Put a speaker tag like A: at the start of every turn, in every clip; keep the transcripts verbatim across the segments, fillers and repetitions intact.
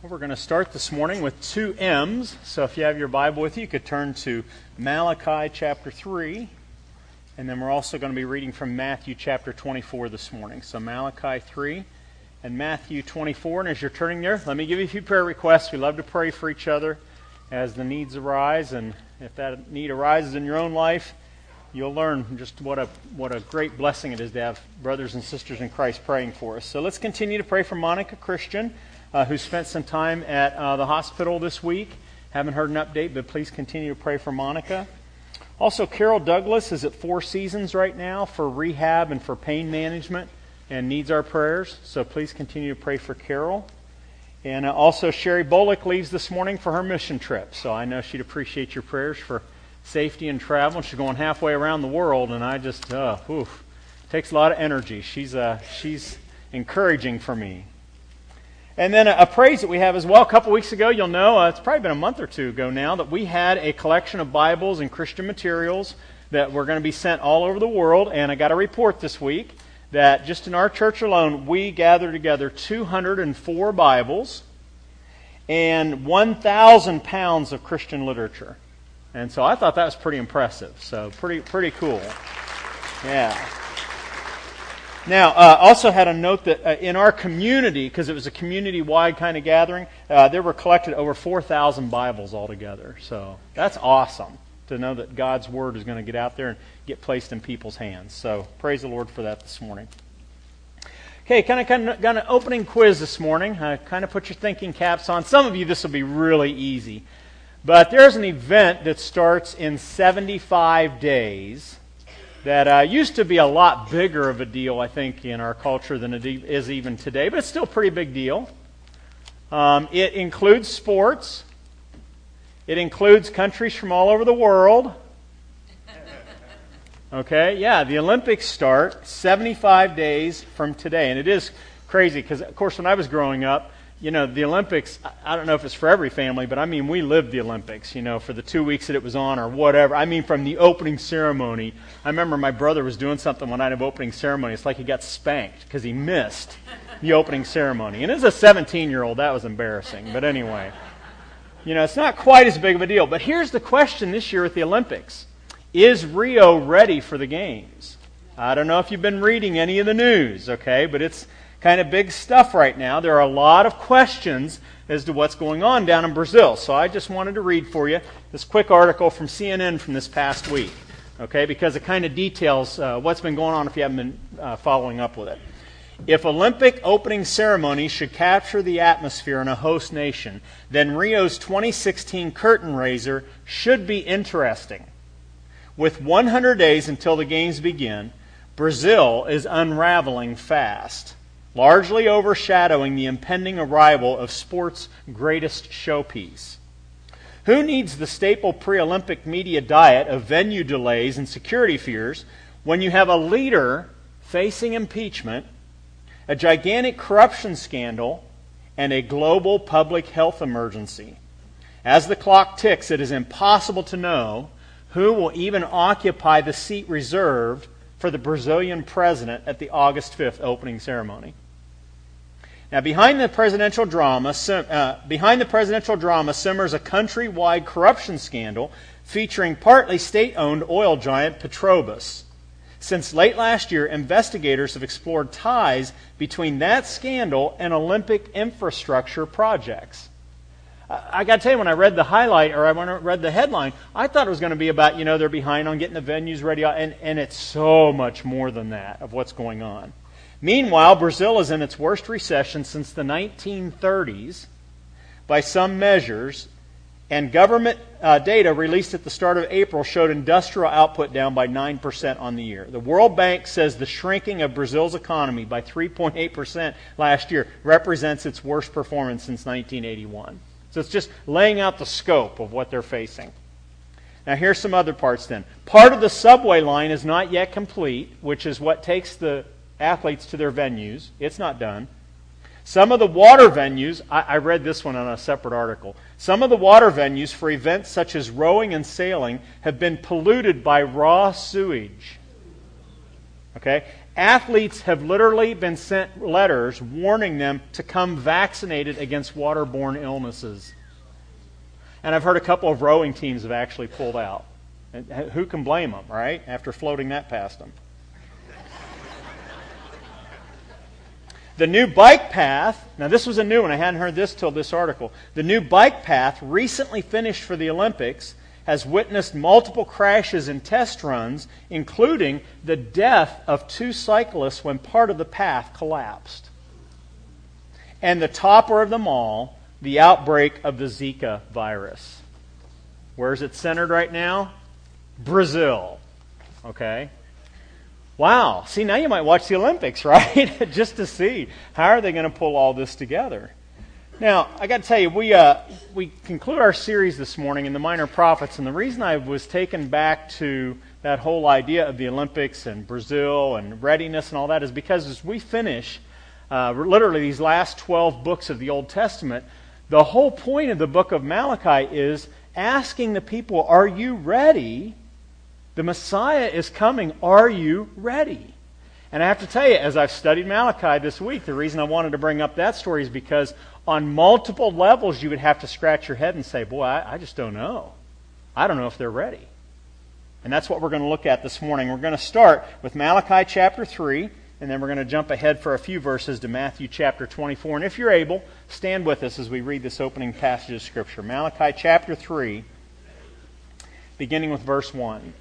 A: We're going to start this morning with two M's. So if you have your Bible with you, you could turn to Malachi chapter three. And then we're also going to be reading from Matthew chapter twenty-four this morning. So Malachi three and Matthew twenty-four. And as you're turning there, let me give you a few prayer requests. We love to pray for each other as the needs arise. And if that need arises in your own life, you'll learn just what a what a great blessing it is to have brothers and sisters in Christ praying for us. So let's continue to pray for Monica Christian, uh, who spent some time at uh, the hospital this week. Haven't heard an update, but please continue to pray for Monica. Also, Carol Douglas is at Four Seasons right now for rehab and for pain management and needs our prayers. So please continue to pray for Carol. And uh, also, Sherry Bullock leaves this morning for her mission trip. So I know she'd appreciate your prayers for safety and travel. She's going halfway around the world, and I just, uh, oof, takes a lot of energy. She's uh, she's encouraging for me. And then a, a praise that we have as well. A couple weeks ago, you'll know, uh, it's probably been a month or two ago now, that we had a collection of Bibles and Christian materials that were going to be sent all over the world. And I got a report this week that just in our church alone, we gathered together two hundred four Bibles and one thousand pounds of Christian literature. And so I thought that was pretty impressive. So pretty pretty cool. Yeah. Now, uh, also had a note that uh, in our community, because it was a community-wide kind of gathering, uh, there were collected over four thousand Bibles altogether. So that's awesome to know that God's Word is going to get out there and get placed in people's hands. So praise the Lord for that this morning. Okay, kind of, kind of got an opening quiz this morning. Uh, kind of put your thinking caps on. Some of you, this will be really easy. But there's an event that starts in seventy-five days that uh, used to be a lot bigger of a deal, I think, in our culture than it is even today. But it's still a pretty big deal. Um, it includes sports. It includes countries from all over the world. Okay, yeah, the Olympics start seventy-five days from today. And it is crazy because, of course, when I was growing up, you know, the Olympics, I don't know if it's for every family, but I mean, we lived the Olympics, you know, for the two weeks that it was on or whatever. I mean, from the opening ceremony. I remember my brother was doing something one night of opening ceremony. It's like he got spanked because he missed the opening ceremony. And as a seventeen-year-old, that was embarrassing. But anyway, you know, it's not quite as big of a deal. But here's the question this year at the Olympics. Is Rio ready for the Games? I don't know if you've been reading any of the news, okay, but it's kind of big stuff right now. There are a lot of questions as to what's going on down in Brazil. So I just wanted to read for you this quick article from C N N from this past week, okay, because it kind of details uh, what's been going on if you haven't been uh, following up with it. If Olympic opening ceremonies should capture the atmosphere in a host nation, then Rio's twenty sixteen curtain raiser should be interesting. With one hundred days until the Games begin, Brazil is unraveling fast, largely overshadowing the impending arrival of sport's greatest showpiece. Who needs the staple pre-Olympic media diet of venue delays and security fears when you have a leader facing impeachment, a gigantic corruption scandal, and a global public health emergency? As the clock ticks, it is impossible to know who will even occupy the seat reserved for the Brazilian president at the August fifth opening ceremony. Now, behind the presidential drama, uh, behind the presidential drama simmers a countrywide corruption scandal featuring partly state-owned oil giant Petrobras. Since late last year, investigators have explored ties between that scandal and Olympic infrastructure projects. I, I got to tell you, when I read the highlight or when I read the headline, I thought it was going to be about, you know, they're behind on getting the venues ready, and, and it's so much more than that of what's going on. Meanwhile, Brazil is in its worst recession since the nineteen thirties by some measures, and government uh, data released at the start of April showed industrial output down by nine percent on the year. The World Bank says the shrinking of Brazil's economy by three point eight percent last year represents its worst performance since nineteen eighty-one. So it's just laying out the scope of what they're facing. Now here's some other parts then. Part of the subway line is not yet complete, which is what takes the athletes to their venues. It's not done. Some of the water venues, I, I read this one on a separate article. Some of the water venues for events such as rowing and sailing have been polluted by raw sewage. Okay? Athletes have literally been sent letters warning them to come vaccinated against waterborne illnesses. And I've heard a couple of rowing teams have actually pulled out. And who can blame them, right? After floating that past them. The new bike path, now this was a new one, I hadn't heard this till this article. The new bike path, recently finished for the Olympics, has witnessed multiple crashes and test runs, including the death of two cyclists when part of the path collapsed. And the topper of them all, the outbreak of the Zika virus. Where is it centered right now? Brazil. Okay? Wow. See, now you might watch the Olympics, right? Just to see how are they going to pull all this together. Now, I got to tell you, we uh, we conclude our series this morning in the Minor Prophets, and the reason I was taken back to that whole idea of the Olympics and Brazil and readiness and all that is because as we finish uh, literally these last twelve books of the Old Testament, the whole point of the book of Malachi is asking the people, are you ready? The Messiah is coming. Are you ready? And I have to tell you, as I've studied Malachi this week, the reason I wanted to bring up that story is because on multiple levels you would have to scratch your head and say, boy, I, I just don't know. I don't know if they're ready. And that's what we're going to look at this morning. We're going to start with Malachi chapter three, and then we're going to jump ahead for a few verses to Matthew chapter twenty-four. And if you're able, stand with us as we read this opening passage of Scripture. Malachi chapter three, beginning with verse one.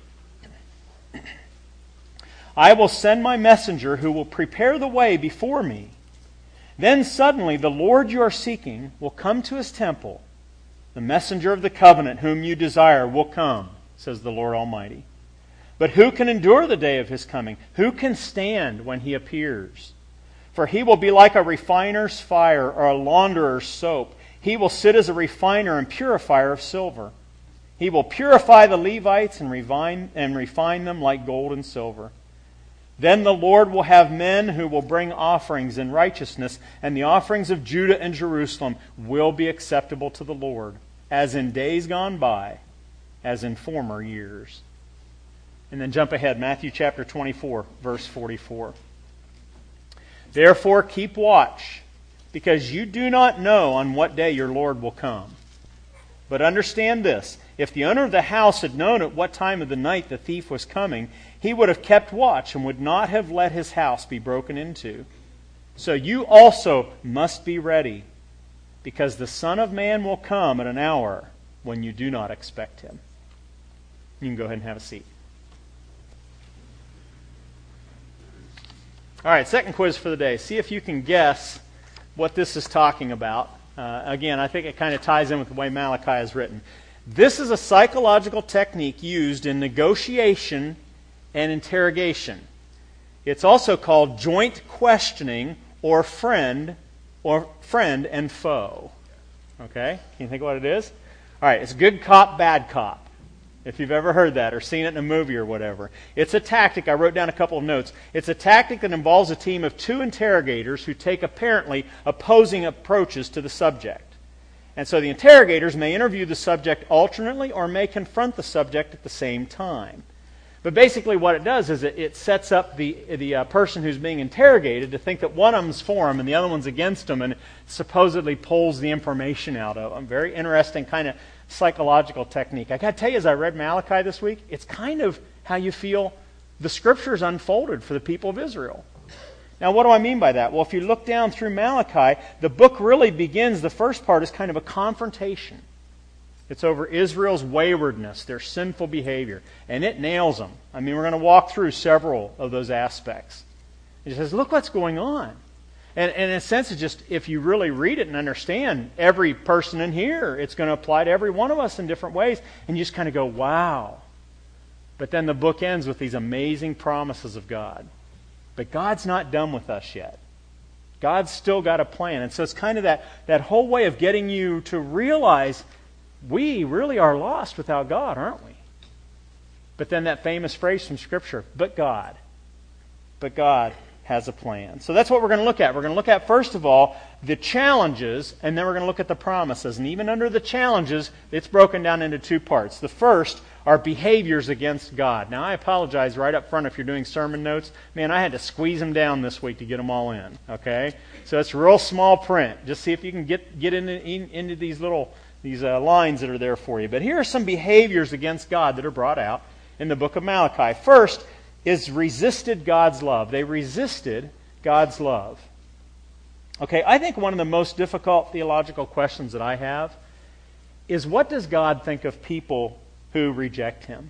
A: I will send my messenger who will prepare the way before me. Then suddenly the Lord you are seeking will come to his temple. The messenger of the covenant whom you desire will come, says the Lord Almighty. But who can endure the day of his coming? Who can stand when he appears? For he will be like a refiner's fire or a launderer's soap. He will sit as a refiner and purifier of silver. He will purify the Levites and refine, and refine them like gold and silver. Then the Lord will have men who will bring offerings in righteousness, and the offerings of Judah and Jerusalem will be acceptable to the Lord, as in days gone by, as in former years. And then jump ahead, Matthew chapter twenty-four, verse forty-four. Therefore keep watch, because you do not know on what day your Lord will come. But understand this, if the owner of the house had known at what time of the night the thief was coming, he would have kept watch and would not have let his house be broken into. So you also must be ready, because the Son of Man will come at an hour when you do not expect him. You can go ahead and have a seat. All right, second quiz for the day. See if you can guess what this is talking about. Uh, again, I think it kind of ties in with the way Malachi is written. This is a psychological technique used in negotiation and interrogation. It's also called joint questioning or friend or friend and foe. Okay? Can you think of what it is? All right, it's good cop, bad cop. If you've ever heard that or seen it in a movie or whatever. It's a tactic, I wrote down a couple of notes. It's a tactic that involves a team of two interrogators who take apparently opposing approaches to the subject. And so the interrogators may interview the subject alternately or may confront the subject at the same time. But basically what it does is it, it sets up the, the uh, person who's being interrogated to think that one of them's for him and the other one's against him, and supposedly pulls the information out of them. Very interesting kind of psychological technique. I got to tell you, as I read Malachi this week, it's kind of how you feel the Scriptures unfolded for the people of Israel. Now, what do I mean by that? Well, if you look down through Malachi, the book really begins, the first part is kind of a confrontation. It's over Israel's waywardness, their sinful behavior. And it nails them. I mean, we're going to walk through several of those aspects. It says, look what's going on. And, and in a sense, it's just, if you really read it and understand every person in here, it's going to apply to every one of us in different ways. And you just kind of go, wow. But then the book ends with these amazing promises of God. But God's not done with us yet. God's still got a plan. And so it's kind of that, that whole way of getting you to realize we really are lost without God, aren't we? But then that famous phrase from Scripture, but God. But God. has a plan. So that's what we're going to look at. We're going to look at, first of all, the challenges, and then we're going to look at the promises. And even under the challenges, it's broken down into two parts. The first are behaviors against God. Now, I apologize right up front if you're doing sermon notes. Man, I had to squeeze them down this week to get them all in, okay? So it's real small print. Just see if you can get, get into, in, into these little these uh, lines that are there for you. But here are some behaviors against God that are brought out in the book of Malachi. First is resisted God's love. They resisted God's love. Okay, I think one of the most difficult theological questions that I have is, what does God think of people who reject Him?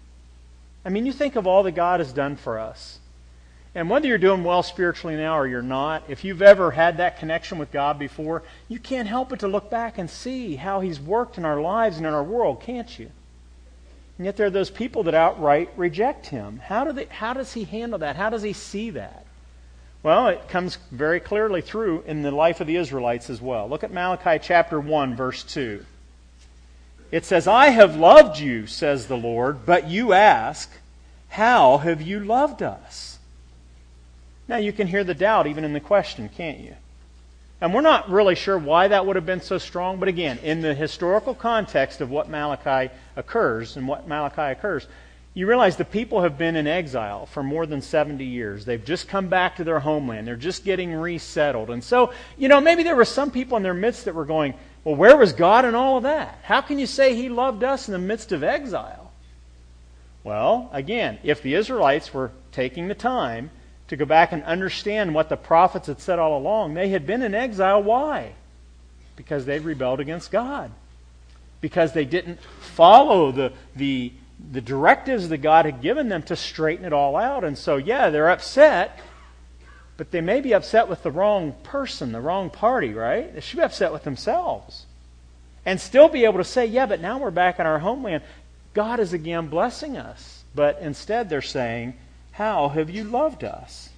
A: I mean, you think of all that God has done for us. And whether you're doing well spiritually now or you're not, if you've ever had that connection with God before, you can't help but to look back and see how He's worked in our lives and in our world, can't you? And yet there are those people that outright reject Him. How do they, how does He handle that? How does He see that? Well, it comes very clearly through in the life of the Israelites as well. Look at Malachi chapter one, verse two. It says, I have loved you, says the Lord, but you ask, how have you loved us? Now you can hear the doubt even in the question, can't you? And we're not really sure why that would have been so strong, but again, in the historical context of what Malachi occurs and what Malachi occurs, you realize the people have been in exile for more than seventy years. They've just come back to their homeland. They're just getting resettled. And so, you know, maybe there were some people in their midst that were going, well, where was God in all of that? How can you say He loved us in the midst of exile? Well, again, if the Israelites were taking the time to go back and understand what the prophets had said all along, they had been in exile. Why? Because they rebelled against God. Because they didn't follow the, the, the directives that God had given them to straighten it all out. And so, yeah, they're upset, but they may be upset with the wrong person, the wrong party, right? They should be upset with themselves. And still be able to say, yeah, but now we're back in our homeland. God is again blessing us. But instead they're saying, how have you loved us?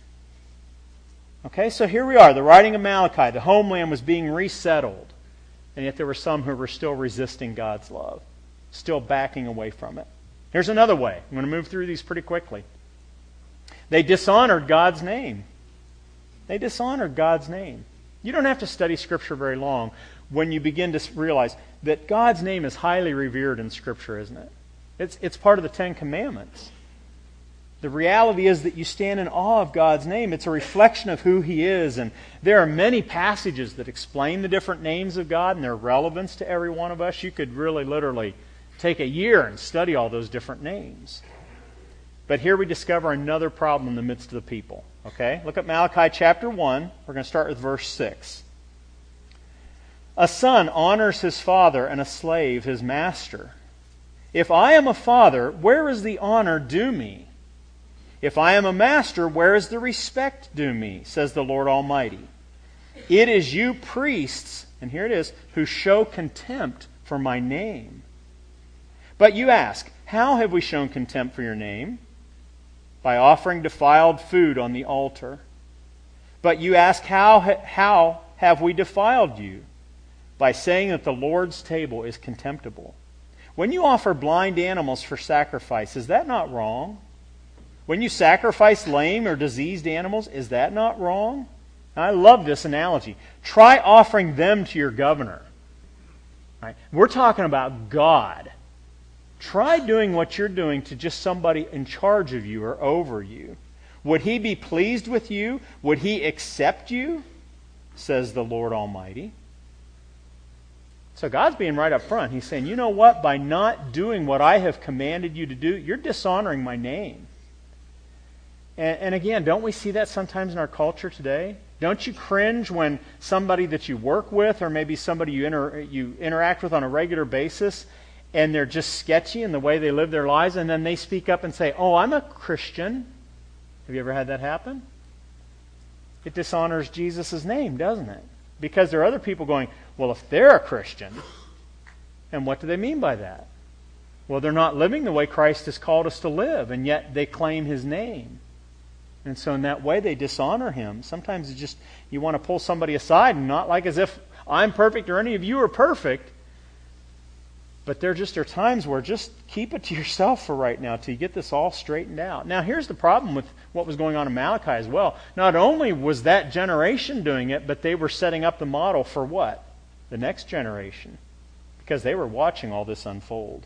A: Okay, so here we are, the writing of Malachi. The homeland was being resettled. And yet there were some who were still resisting God's love, still backing away from it. Here's another way. I'm going to move through these pretty quickly. They dishonored God's name. They dishonored God's name. You don't have to study Scripture very long when you begin to realize that God's name is highly revered in Scripture, isn't it? It's, it's part of the Ten Commandments. The reality is that you stand in awe of God's name. It's a reflection of who He is. And there are many passages that explain the different names of God and their relevance to every one of us. You could really literally take a year and study all those different names. But here we discover another problem in the midst of the people. Okay? Look at Malachi chapter one. We're going to start with verse six. A son honors his father, and a slave his master. If I am a father, where is the honor due me? If I am a master, where is the respect due me, says the Lord Almighty? It is you priests, and here it is, who show contempt for my name. But you ask, how have we shown contempt for your name? By offering defiled food on the altar. But you ask, how, how have we defiled you? By saying that the Lord's table is contemptible. When you offer blind animals for sacrifice, is that not wrong? When you sacrifice lame or diseased animals, is that not wrong? I love this analogy. Try offering them to your governor. Right? We're talking about God. Try doing what you're doing to just somebody in charge of you or over you. Would He be pleased with you? Would He accept you? Says the Lord Almighty. So God's being right up front. He's saying, you know what? By not doing what I have commanded you to do, you're dishonoring my name. And, and again, don't we see that sometimes in our culture today? Don't you cringe when somebody that you work with or maybe somebody you, inter, you interact with on a regular basis and they're just sketchy in the way they live their lives, and then they speak up and say, oh, I'm a Christian. Have you ever had that happen? It dishonors Jesus' name, doesn't it? Because there are other people going, well, if they're a Christian, and what do they mean by that? Well, they're not living the way Christ has called us to live, and yet they claim His name. And so in that way, they dishonor Him. Sometimes it's just, you want to pull somebody aside, and not like as if I'm perfect or any of you are perfect. But there just are times where just keep it to yourself for right now till you get this all straightened out. Now, here's the problem with what was going on in Malachi as well. Not only was that generation doing it, but they were setting up the model for what? The next generation. Because they were watching all this unfold.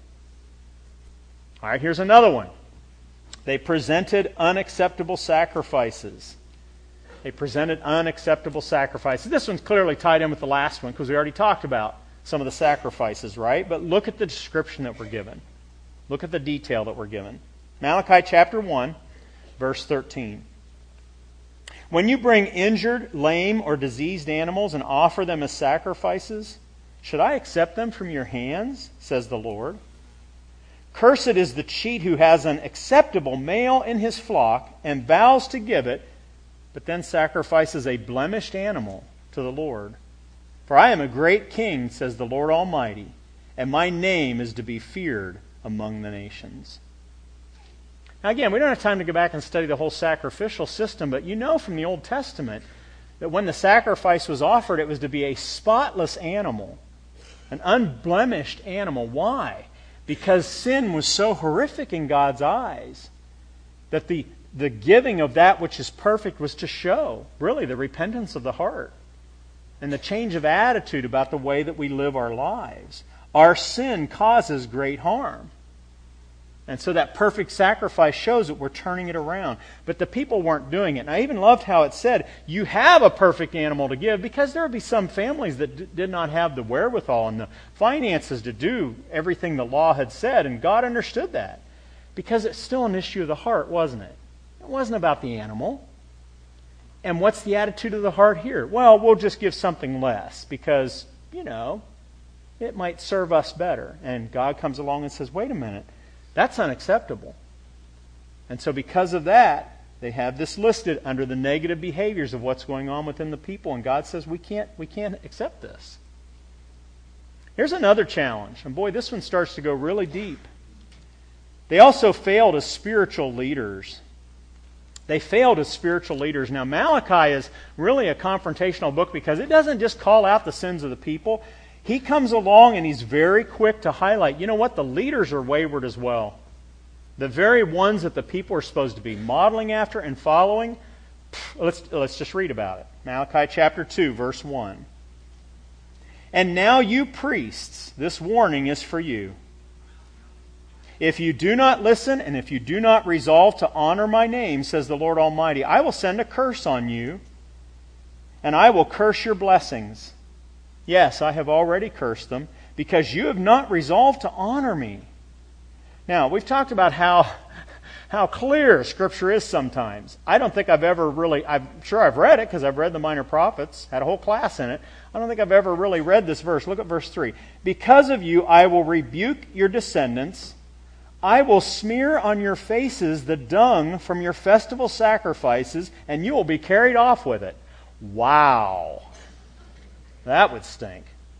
A: All right, here's another one. They presented unacceptable sacrifices. They presented unacceptable sacrifices. This one's clearly tied in with the last one because we already talked about some of the sacrifices, right? But look at the description that we're given. Look at the detail that we're given. Malachi chapter one, verse thirteen. When you bring injured, lame, or diseased animals and offer them as sacrifices, should I accept them from your hands, says the Lord? Cursed is the cheat who has an acceptable male in his flock and vows to give it, but then sacrifices a blemished animal to the Lord. For I am a great king, says the Lord Almighty, and my name is to be feared among the nations. Now again, we don't have time to go back and study the whole sacrificial system, but you know from the Old Testament that when the sacrifice was offered, it was to be a spotless animal, an unblemished animal. Why? Because sin was so horrific in God's eyes that the, the giving of that which is perfect was to show, really, the repentance of the heart and the change of attitude about the way that we live our lives. Our sin causes great harm. And so that perfect sacrifice shows that we're turning it around. But the people weren't doing it. And I even loved how it said, you have a perfect animal to give, because there would be some families that d- did not have the wherewithal and the finances to do everything the law had said. And God understood that. Because it's still an issue of the heart, wasn't it? It wasn't about the animal. And what's the attitude of the heart here? Well, we'll just give something less because, you know, it might serve us better. And God comes along and says, wait a minute, that's unacceptable. And so because of that, they have this listed under the negative behaviors of what's going on within the people. And God says, we can't, we can't accept this. Here's another challenge. And boy, this one starts to go really deep. They also failed as spiritual leaders. They failed as spiritual leaders. Now, Malachi is really a confrontational book because it doesn't just call out the sins of the people. He comes along and he's very quick to highlight, you know what, the leaders are wayward as well. The very ones that the people are supposed to be modeling after and following. Let's, let's just read about it. Malachi chapter two, verse one. And now you priests, this warning is for you. If you do not listen, and if you do not resolve to honor my name, says the Lord Almighty, I will send a curse on you, and I will curse your blessings. Yes, I have already cursed them, because you have not resolved to honor me. Now, we've talked about how, how clear Scripture is sometimes. I don't think I've ever really, I'm sure I've read it, because I've read the Minor Prophets, had a whole class in it. I don't think I've ever really read this verse. Look at verse three. Because of you, I will rebuke your descendants. I will smear on your faces the dung from your festival sacrifices, and you will be carried off with it. Wow. That would stink.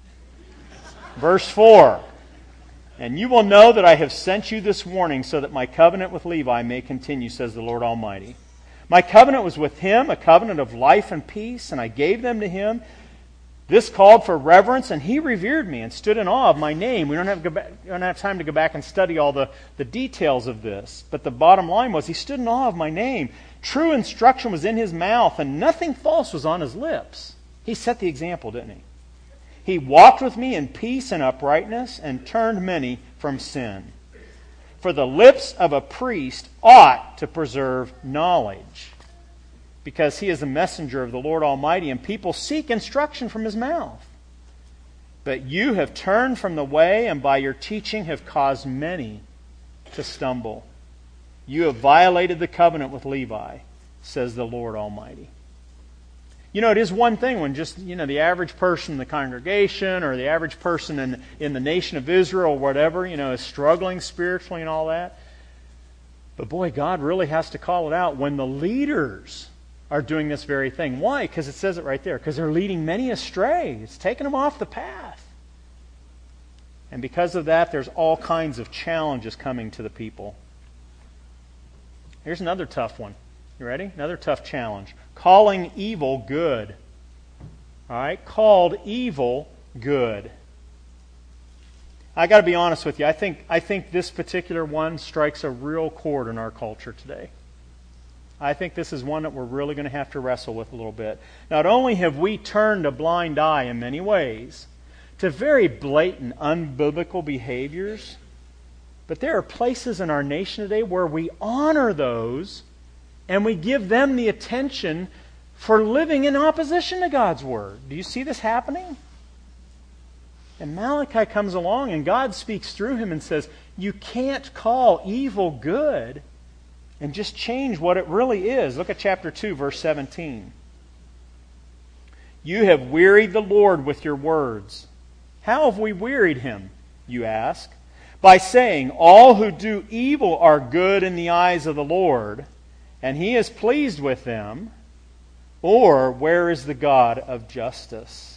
A: Verse four. And you will know that I have sent you this warning so that my covenant with Levi may continue, says the Lord Almighty. My covenant was with him, a covenant of life and peace, and I gave them to him. This called for reverence, and he revered me and stood in awe of my name. We don't have, to go back, we don't have time to go back and study all the, the details of this. But the bottom line was he stood in awe of my name. True instruction was in his mouth, and nothing false was on his lips. He set the example, didn't he? He walked with me in peace and uprightness and turned many from sin. For the lips of a priest ought to preserve knowledge, because he is a messenger of the Lord Almighty, and people seek instruction from his mouth. But you have turned from the way, and by your teaching have caused many to stumble. You have violated the covenant with Levi, says the Lord Almighty. You know, it is one thing when just, you know, the average person in the congregation or the average person in, in the nation of Israel or whatever, you know, is struggling spiritually and all that. But boy, God really has to call it out when the leaders are doing this very thing. Why? Because it says it right there. Because they're leading many astray. It's taking them off the path. And because of that, there's all kinds of challenges coming to the people. Here's another tough one. You ready? Another tough challenge. Calling evil good. All right? Called evil good. I got to be honest with you. I think I think this particular one strikes a real chord in our culture today. I think this is one that we're really going to have to wrestle with a little bit. Not only have we turned a blind eye in many ways to very blatant, unbiblical behaviors, but there are places in our nation today where we honor those and we give them the attention for living in opposition to God's Word. Do you see this happening? And Malachi comes along and God speaks through him and says, you can't call evil good and just change what it really is. Look at chapter two, verse seventeen. You have wearied the Lord with your words. How have we wearied Him, you ask? By saying, all who do evil are good in the eyes of the Lord, and He is pleased with them. Or, where is the God of justice?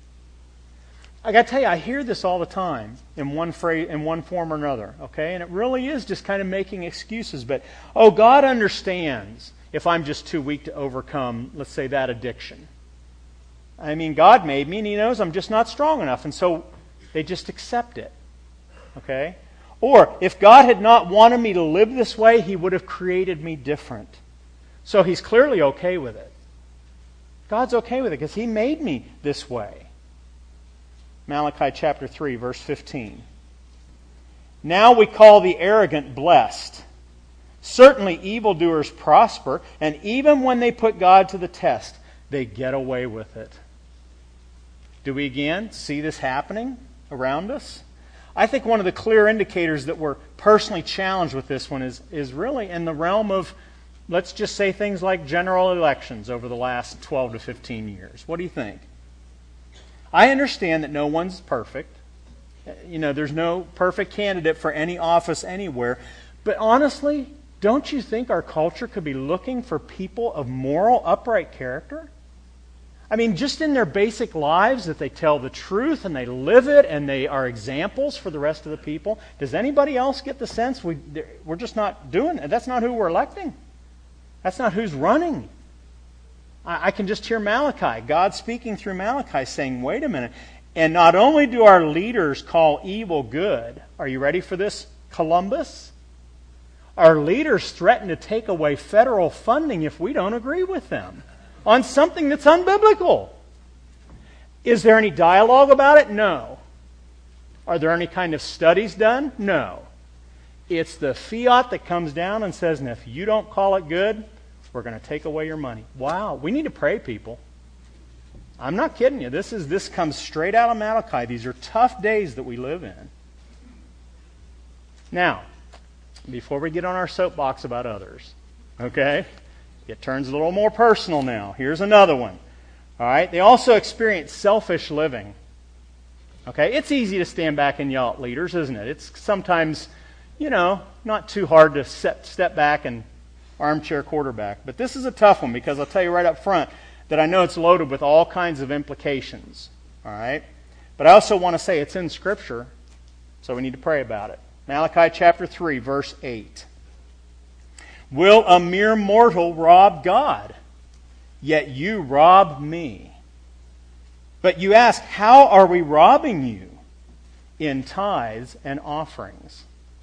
A: I got to tell you, I hear this all the time in one phrase, in one form or another, okay? And it really is just kind of making excuses. But, oh, God understands if I'm just too weak to overcome, let's say, that addiction. I mean, God made me and He knows I'm just not strong enough. And so they just accept it, okay? Or, if God had not wanted me to live this way, He would have created me different. So He's clearly okay with it. God's okay with it because He made me this way. Malachi chapter three, verse fifteen. Now we call the arrogant blessed. Certainly evildoers prosper, and even when they put God to the test, they get away with it. Do we again see this happening around us? I think one of the clear indicators that we're personally challenged with this one is, is really in the realm of, let's just say things like general elections over the last twelve to fifteen years. What do you think? I understand that no one's perfect. You know, there's no perfect candidate for any office anywhere. But honestly, don't you think our culture could be looking for people of moral, upright character? I mean, just in their basic lives, that they tell the truth and they live it and they are examples for the rest of the people. Does anybody else get the sense we, we're just not doing it? That's not who we're electing. That's not who's running. I can just hear Malachi, God speaking through Malachi, saying, wait a minute. And not only do our leaders call evil good, are you ready for this, Columbus? Our leaders threaten to take away federal funding if we don't agree with them on something that's unbiblical. Is there any dialogue about it? No. Are there any kind of studies done? No. It's the fiat that comes down and says, and if you don't call it good, we're going to take away your money. Wow, we need to pray, people. I'm not kidding you. This is this comes straight out of Malachi. These are tough days that we live in. Now, before we get on our soapbox about others, okay, it turns a little more personal now. Here's another one. All right, they also experience selfish living. Okay, it's easy to stand back and yell at leaders, isn't it? It's sometimes, you know, not too hard to set, step back and armchair quarterback. But this is a tough one because I'll tell you right up front that I know it's loaded with all kinds of implications. All right? But I also want to say it's in Scripture, so we need to pray about it. Malachi chapter three, verse eight. Will a mere mortal rob God? Yet you rob me. But you ask, how are we robbing you? In tithes and offerings.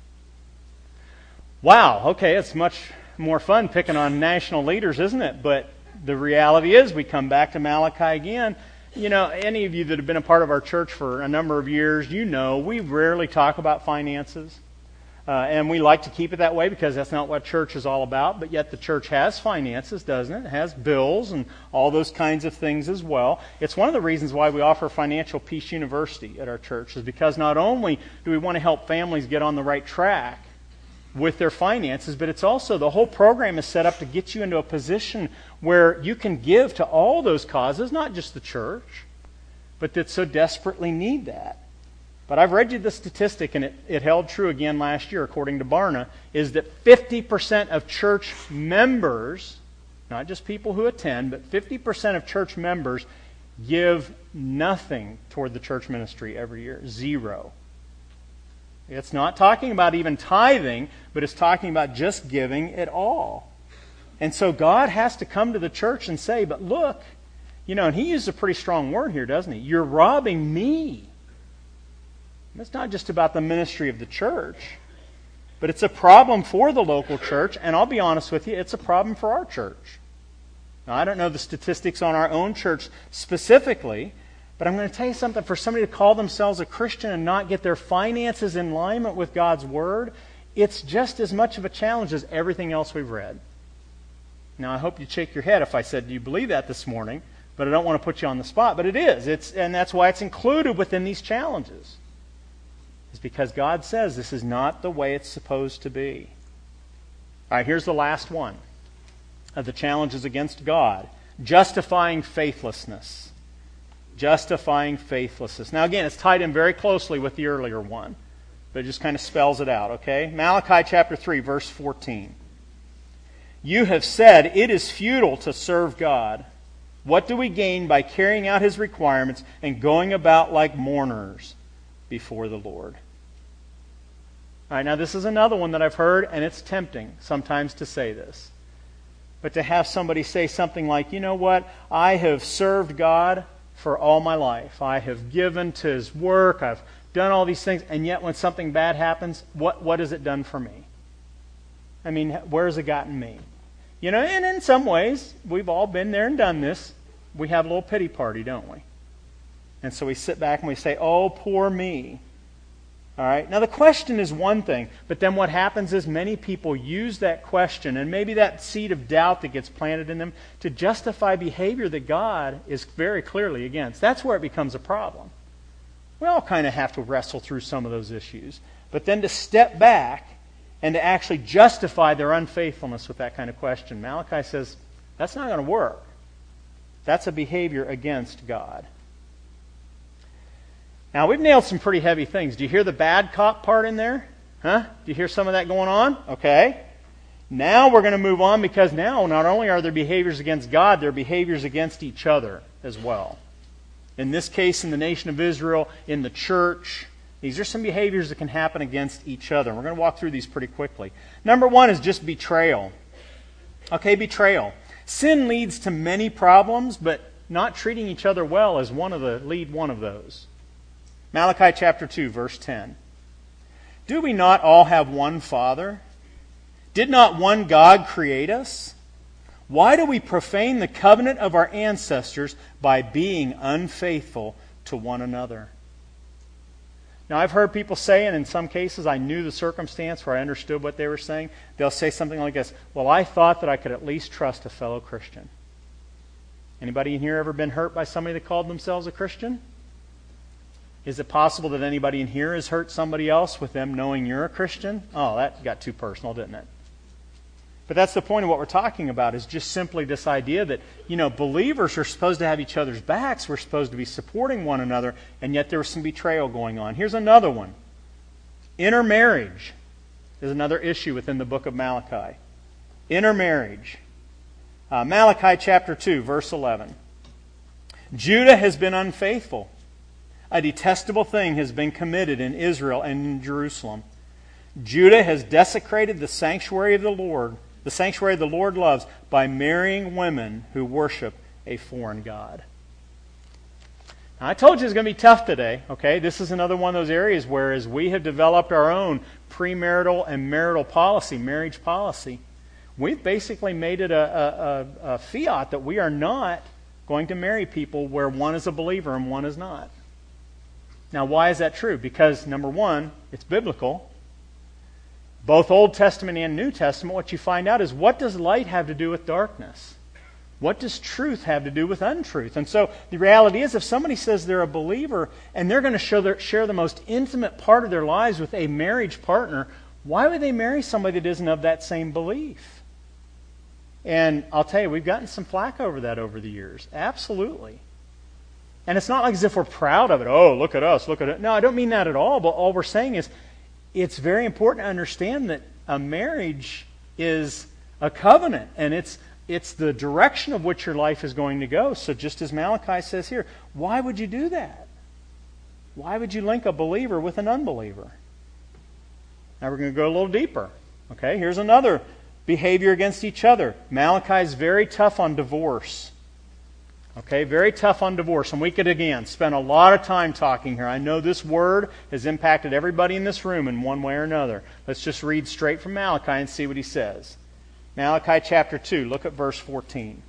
A: Wow, okay, it's much more fun picking on national leaders, isn't it? But the reality is, we come back to Malachi again. You know, any of you that have been a part of our church for a number of years, you know we rarely talk about finances. Uh, and we like to keep it that way because that's not what church is all about. But yet the church has finances, doesn't it? It has bills and all those kinds of things as well. It's one of the reasons why we offer Financial Peace University at our church, is because not only do we want to help families get on the right track with their finances, but it's also, the whole program is set up to get you into a position where you can give to all those causes, not just the church, but that so desperately need that. But I've read you the statistic, and it, it held true again last year, according to Barna, is that fifty percent of church members, not just people who attend, but fifty percent of church members give nothing toward the church ministry every year. Zero. It's not talking about even tithing, but it's talking about just giving at all. And so God has to come to the church and say, but look, you know, and he uses a pretty strong word here, doesn't he? You're robbing me. It's not just about the ministry of the church, but it's a problem for the local church, and I'll be honest with you, it's a problem for our church. Now, I don't know the statistics on our own church specifically, but I'm going to tell you something. For somebody to call themselves a Christian and not get their finances in alignment with God's Word, it's just as much of a challenge as everything else we've read. Now, I hope you'd shake your head if I said, do you believe that this morning? But I don't want to put you on the spot. But it is. It's, and that's why it's included within these challenges. It's because God says this is not the way it's supposed to be. All right, here's the last one of the challenges against God. Justifying faithlessness. Justifying faithlessness. Now, again, it's tied in very closely with the earlier one. But it just kind of spells it out, okay? Malachi chapter three, verse fourteen. You have said, it is futile to serve God. What do we gain by carrying out His requirements and going about like mourners before the Lord? All right, now this is another one that I've heard, and it's tempting sometimes to say this. But to have somebody say something like, you know what, I have served God for all my life. I have given to His work, I've done all these things, and yet when something bad happens, what, what has it done for me? I mean, where has it gotten me? You know, and in some ways, we've all been there and done this. We have a little pity party, don't we? And so we sit back and we say, oh, poor me. All right? Now, the question is one thing, but then what happens is many people use that question and maybe that seed of doubt that gets planted in them to justify behavior that God is very clearly against. That's where it becomes a problem. We all kind of have to wrestle through some of those issues. But then to step back and to actually justify their unfaithfulness with that kind of question, Malachi says, that's not going to work. That's a behavior against God. Now, we've nailed some pretty heavy things. Do you hear the bad cop part in there? Huh? Do you hear some of that going on? Okay. Now we're going to move on because now not only are there behaviors against God, there are behaviors against each other as well. In this case, in the nation of Israel, in the church, these are some behaviors that can happen against each other. And we're going to walk through these pretty quickly. Number one is just betrayal. Okay, betrayal. Sin leads to many problems, but not treating each other well is one of the lead one of those. Malachi chapter two, verse ten. Do we not all have one Father? Did not one God create us? Why do we profane the covenant of our ancestors by being unfaithful to one another? Now, I've heard people say, and in some cases I knew the circumstance where I understood what they were saying. They'll say something like this, well, I thought that I could at least trust a fellow Christian. Anybody in here ever been hurt by somebody that called themselves a Christian? Is it possible that anybody in here has hurt somebody else with them knowing you're a Christian? Oh, that got too personal, didn't it? But that's the point of what we're talking about, is just simply this idea that, you know, believers are supposed to have each other's backs. We're supposed to be supporting one another, and yet there was some betrayal going on. Here's another one. Intermarriage is another issue within the book of Malachi. Intermarriage. Uh, Malachi chapter two, verse eleven. Judah has been unfaithful. A detestable thing has been committed in Israel and in Jerusalem. Judah has desecrated the sanctuary of the Lord, the sanctuary the Lord loves, by marrying women who worship a foreign god. Now, I told you it's going to be tough today. Okay, this is another one of those areas where, as we have developed our own premarital and marital policy, marriage policy, we've basically made it a, a, a, a fiat that we are not going to marry people where one is a believer and one is not. Now, why is that true? Because, number one, it's biblical. Both Old Testament and New Testament, what you find out is, what does light have to do with darkness? What does truth have to do with untruth? And so the reality is, if somebody says they're a believer and they're going to show their, share the most intimate part of their lives with a marriage partner, why would they marry somebody that isn't of that same belief? And I'll tell you, we've gotten some flack over that over the years. Absolutely. And it's not like as if we're proud of it. Oh, look at us, look at it. No, I don't mean that at all. But all we're saying is, it's very important to understand that a marriage is a covenant, and it's it's the direction of which your life is going to go. So just as Malachi says here, why would you do that? Why would you link a believer with an unbeliever? Now we're going to go a little deeper. Okay, here's another behavior against each other. Malachi is very tough on divorce. Okay, very tough on divorce. And we could, again, spend a lot of time talking here. I know this word has impacted everybody in this room in one way or another. Let's just read straight from Malachi and see what he says. Malachi chapter two, look at verse fourteen.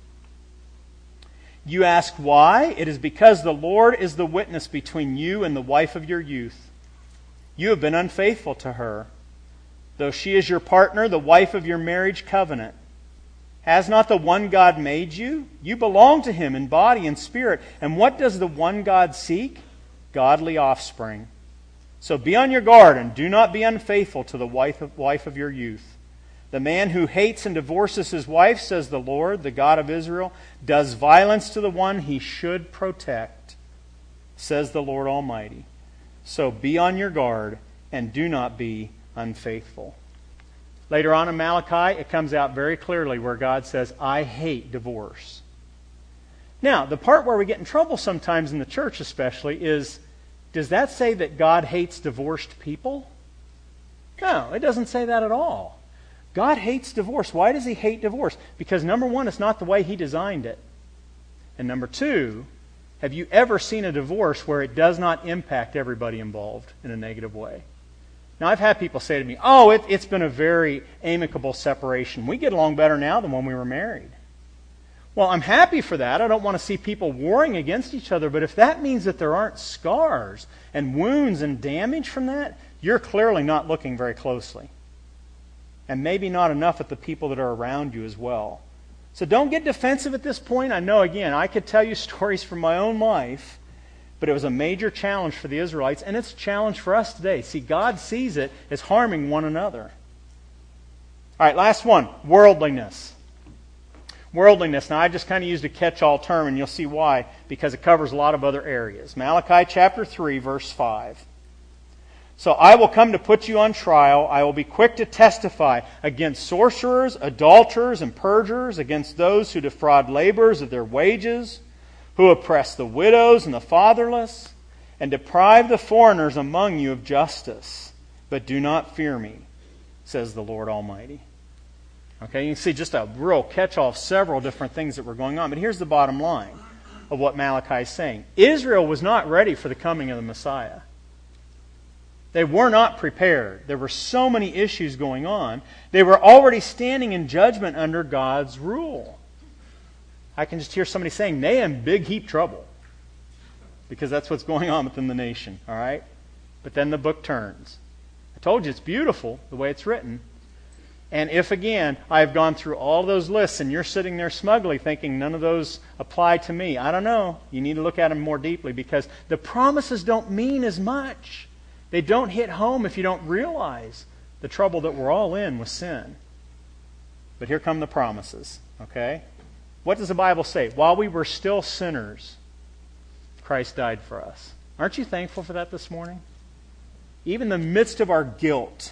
A: You ask why? It is because the Lord is the witness between you and the wife of your youth. You have been unfaithful to her, though she is your partner, the wife of your marriage covenant. Has not the one God made you? You belong to Him in body and spirit. And what does the one God seek? Godly offspring. So be on your guard and do not be unfaithful to the wife of, wife of your youth. The man who hates and divorces his wife, says the Lord, the God of Israel, does violence to the one he should protect, says the Lord Almighty. So be on your guard and do not be unfaithful. Later on in Malachi, it comes out very clearly where God says, I hate divorce. Now, the part where we get in trouble sometimes in the church especially is, does that say that God hates divorced people? No, it doesn't say that at all. God hates divorce. Why does He hate divorce? Because number one, it's not the way He designed it. And number two, have you ever seen a divorce where it does not impact everybody involved in a negative way? Now, I've had people say to me, oh, it, it's been a very amicable separation. We get along better now than when we were married. Well, I'm happy for that. I don't want to see people warring against each other. But if that means that there aren't scars and wounds and damage from that, you're clearly not looking very closely. And maybe not enough at the people that are around you as well. So don't get defensive at this point. I know, again, I could tell you stories from my own life. But it was a major challenge for the Israelites, and it's a challenge for us today. See, God sees it as harming one another. All right, last one, worldliness. Worldliness. Now, I just kind of used a catch-all term, and you'll see why, because it covers a lot of other areas. Malachi chapter three, verse five. So I will come to put you on trial. I will be quick to testify against sorcerers, adulterers, and perjurers, against those who defraud laborers of their wages, who oppress the widows and the fatherless, and deprive the foreigners among you of justice. But do not fear me, says the Lord Almighty. Okay, you can see just a real catch-all of several different things that were going on. But here's the bottom line of what Malachi is saying. Israel was not ready for the coming of the Messiah. They were not prepared. There were so many issues going on. They were already standing in judgment under God's rule. I can just hear somebody saying, they in big heap trouble. Because that's what's going on within the nation. All right? But then the book turns. I told you it's beautiful the way it's written. And if, again, I've gone through all those lists and you're sitting there smugly thinking none of those apply to me, I don't know. You need to look at them more deeply because the promises don't mean as much. They don't hit home if you don't realize the trouble that we're all in with sin. But here come the promises. Okay? What does the Bible say? While we were still sinners, Christ died for us. Aren't you thankful for that this morning? Even in the midst of our guilt,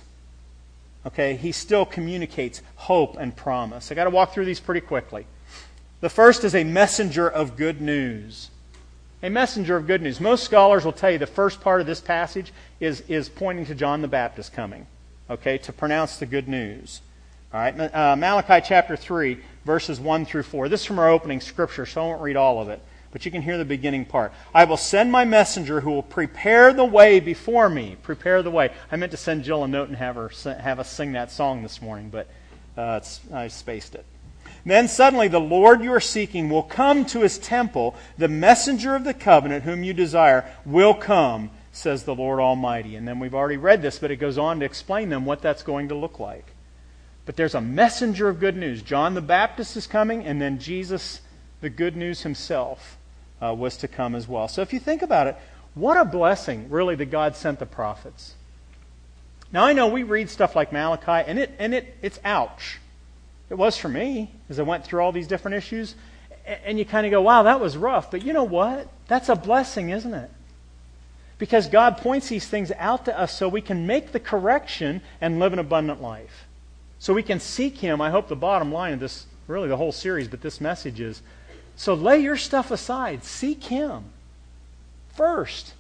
A: okay, He still communicates hope and promise. I've got to walk through these pretty quickly. The first is a messenger of good news. A messenger of good news. Most scholars will tell you the first part of this passage is, is pointing to John the Baptist coming, okay, to pronounce the good news. All right, uh, Malachi chapter three, verses one through four. This is from our opening scripture, so I won't read all of it. But you can hear the beginning part. I will send my messenger who will prepare the way before me. Prepare the way. I meant to send Jill a note and have her have us sing that song this morning, but uh, it's, I spaced it. Then suddenly the Lord you are seeking will come to His temple. The messenger of the covenant whom you desire will come, says the Lord Almighty. And then we've already read this, but it goes on to explain them what that's going to look like. But there's a messenger of good news. John the Baptist is coming, and then Jesus, the good news Himself, uh, was to come as well. So if you think about it, what a blessing, really, that God sent the prophets. Now, I know we read stuff like Malachi, and it and it it's ouch. It was for me, as I went through all these different issues. And you kind of go, wow, that was rough. But you know what? That's a blessing, isn't it? Because God points these things out to us so we can make the correction and live an abundant life. So we can seek Him. I hope the bottom line of this, really the whole series, but this message is, so lay your stuff aside. Seek Him first.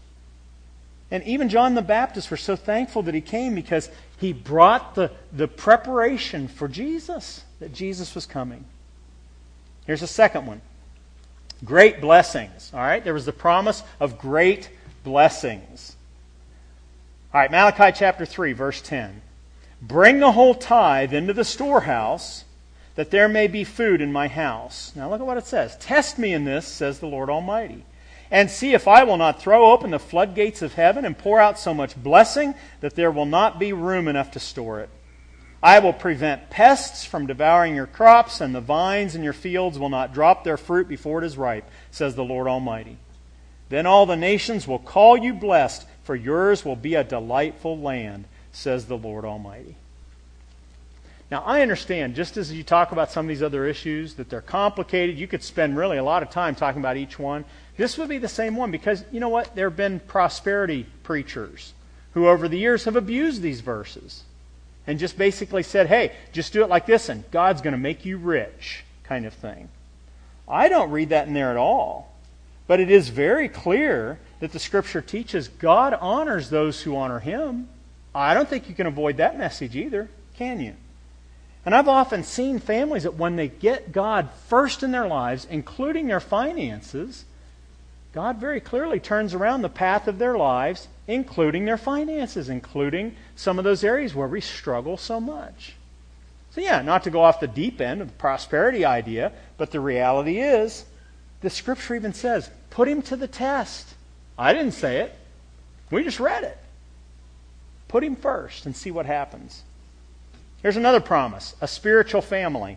A: And even John the Baptist, we're so thankful that he came because he brought the, the preparation for Jesus, that Jesus was coming. Here's a second one. Great blessings. All right? There was the promise of great blessings. All right, Malachi chapter three, verse ten. Bring the whole tithe into the storehouse, that there may be food in my house. Now look at what it says. Test me in this, says the Lord Almighty, and see if I will not throw open the floodgates of heaven and pour out so much blessing that there will not be room enough to store it. I will prevent pests from devouring your crops, and the vines in your fields will not drop their fruit before it is ripe, says the Lord Almighty. Then all the nations will call you blessed, for yours will be a delightful land, says the Lord Almighty. Now, I understand, just as you talk about some of these other issues, that they're complicated. You could spend really a lot of time talking about each one. This would be the same one because, you know what? There have been prosperity preachers who over the years have abused these verses and just basically said, hey, just do it like this and God's going to make you rich, kind of thing. I don't read that in there at all. But it is very clear that the Scripture teaches God honors those who honor Him. I don't think you can avoid that message either, can you? And I've often seen families that when they get God first in their lives, including their finances, God very clearly turns around the path of their lives, including their finances, including some of those areas where we struggle so much. So yeah, not to go off the deep end of the prosperity idea, but the reality is, the Scripture even says, put him to the test. I didn't say it. We just read it. Put him first and see what happens. Here's another promise, a spiritual family.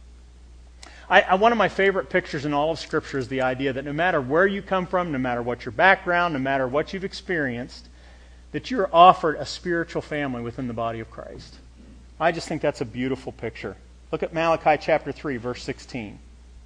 A: I, I, one of my favorite pictures in all of Scripture is the idea that no matter where you come from, no matter what your background, no matter what you've experienced, that you're offered a spiritual family within the body of Christ. I just think that's a beautiful picture. Look at Malachi chapter three, verse sixteen.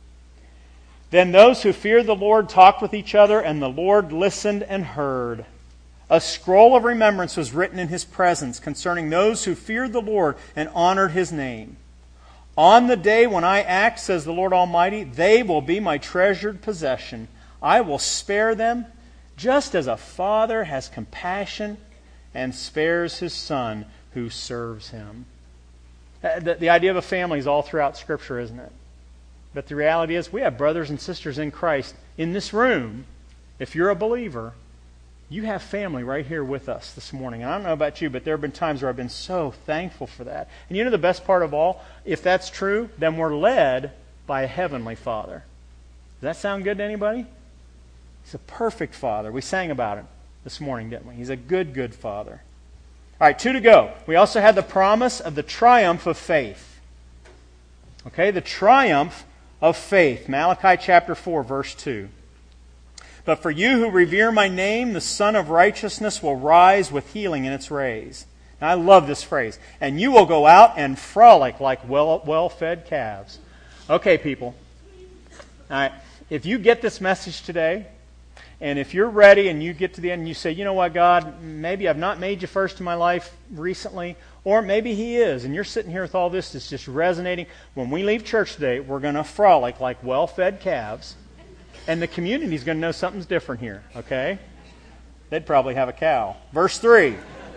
A: Then those who feared the Lord talked with each other, and the Lord listened and heard. A scroll of remembrance was written in His presence concerning those who feared the Lord and honored His name. On the day when I act, says the Lord Almighty, they will be my treasured possession. I will spare them, just as a father has compassion and spares his son who serves him. The, the idea of a family is all throughout Scripture, isn't it? But the reality is we have brothers and sisters in Christ in this room. If you're a believer, you have family right here with us this morning. And I don't know about you, but there have been times where I've been so thankful for that. And you know the best part of all? If that's true, then we're led by a heavenly Father. Does that sound good to anybody? He's a perfect Father. We sang about him this morning, didn't we? He's a good, good Father. All right, two to go. We also had the promise of the triumph of faith. Okay, the triumph of faith. Malachi chapter four, verse two. But for you who revere my name, the Son of Righteousness will rise with healing in its rays. Now, I love this phrase. And you will go out and frolic like well, well-fed calves. Okay, people. All right. If you get this message today, and if you're ready and you get to the end and you say, you know what, God, maybe I've not made you first in my life recently, or maybe He is, and you're sitting here with all this that's just resonating. When we leave church today, we're going to frolic like well-fed calves. And the community's going to know something's different here, okay? They'd probably have a cow. Verse three.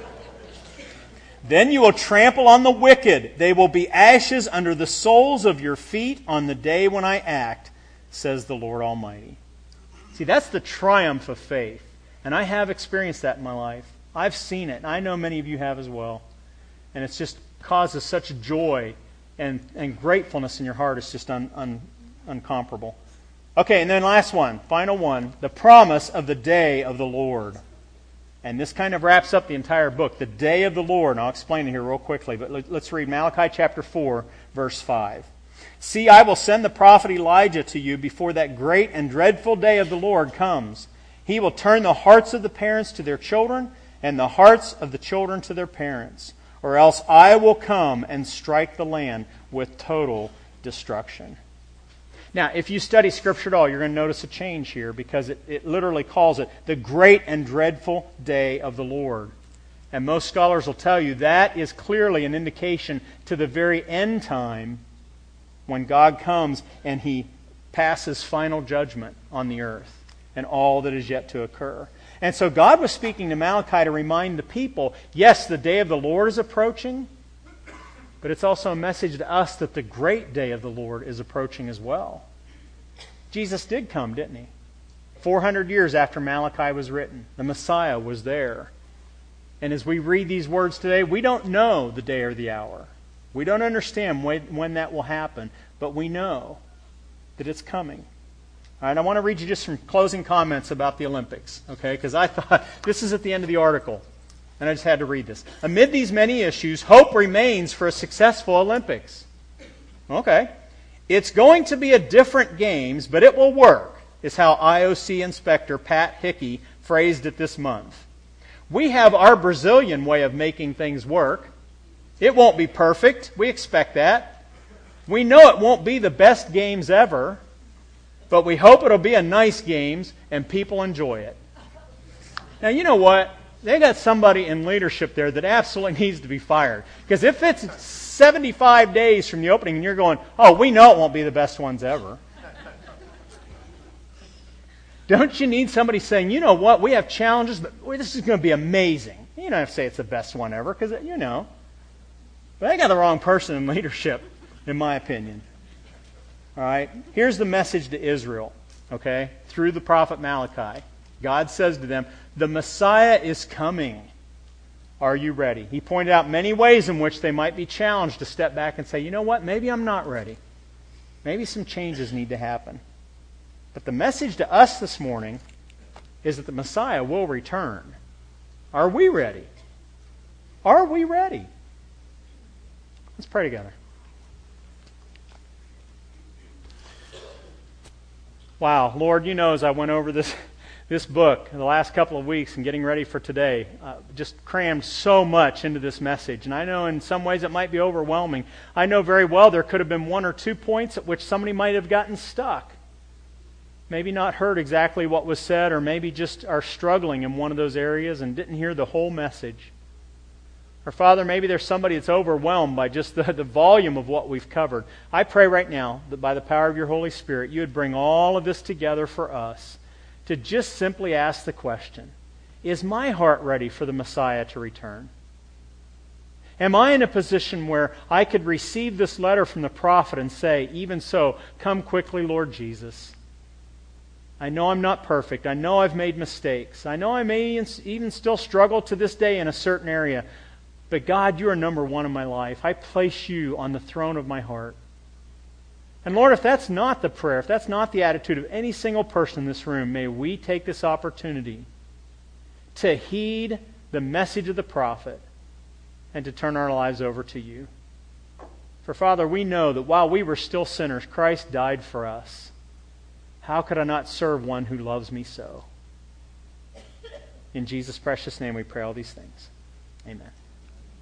A: Then you will trample on the wicked. They will be ashes under the soles of your feet on the day when I act, says the Lord Almighty. See, that's the triumph of faith. And I have experienced that in my life. I've seen it, and I know many of you have as well. And it's just causes such joy and, and gratefulness in your heart. It's just un, un, uncomparable. Okay, and then last one, final one, the promise of the day of the Lord. And this kind of wraps up the entire book, the day of the Lord. And I'll explain it here real quickly, but let's read Malachi chapter four, verse five. See, I will send the prophet Elijah to you before that great and dreadful day of the Lord comes. He will turn the hearts of the parents to their children and the hearts of the children to their parents, or else I will come and strike the land with total destruction. Now, if you study Scripture at all, you're going to notice a change here because it, it literally calls it the great and dreadful day of the Lord. And most scholars will tell you that is clearly an indication to the very end time when God comes and He passes final judgment on the earth and all that is yet to occur. And so God was speaking to Malachi to remind the people, yes, the day of the Lord is approaching, but it's also a message to us that the great day of the Lord is approaching as well. Jesus did come, didn't he? four hundred years after Malachi was written, the Messiah was there. And as we read these words today, we don't know the day or the hour. We don't understand when, when that will happen, but we know that it's coming. All right, I want to read you just some closing comments about the Olympics, okay? Because I thought this is at the end of the article, and I just had to read this. Amid these many issues, hope remains for a successful Olympics. Okay. It's going to be a different games, but it will work, is how I O C Inspector Pat Hickey phrased it this month. We have our Brazilian way of making things work. It won't be perfect. We expect that. We know it won't be the best games ever, but we hope it'll be a nice games and people enjoy it. Now, you know what? They got somebody in leadership there that absolutely needs to be fired. Because if it's seventy-five days from the opening and you're going, oh, we know it won't be the best ones ever. Don't you need somebody saying, you know what, we have challenges, but this is going to be amazing. You don't have to say it's the best one ever, because, you know. But they got the wrong person in leadership, in my opinion. All right? Here's the message to Israel, okay, through the prophet Malachi. God says to them, the Messiah is coming. Are you ready? He pointed out many ways in which they might be challenged to step back and say, you know what, maybe I'm not ready. Maybe some changes need to happen. But the message to us this morning is that the Messiah will return. Are we ready? Are we ready? Let's pray together. Wow, Lord, you know as I went over this this book the last couple of weeks and getting ready for today, uh, just crammed so much into this message. And I know in some ways it might be overwhelming. I know very well there could have been one or two points at which somebody might have gotten stuck. Maybe not heard exactly what was said, or maybe just are struggling in one of those areas and didn't hear the whole message. Or Father, maybe there's somebody that's overwhelmed by just the, the volume of what we've covered. I pray right now that by the power of your Holy Spirit, you would bring all of this together for us to just simply ask the question, is my heart ready for the Messiah to return? Am I in a position where I could receive this letter from the prophet and say, even so, come quickly, Lord Jesus? I know I'm not perfect. I know I've made mistakes. I know I may even still struggle to this day in a certain area. But God, you are number one in my life. I place you on the throne of my heart. And Lord, if that's not the prayer, if that's not the attitude of any single person in this room, may we take this opportunity to heed the message of the prophet and to turn our lives over to you. For Father, we know that while we were still sinners, Christ died for us. How could I not serve one who loves me so? In Jesus' precious name we pray all these things. Amen.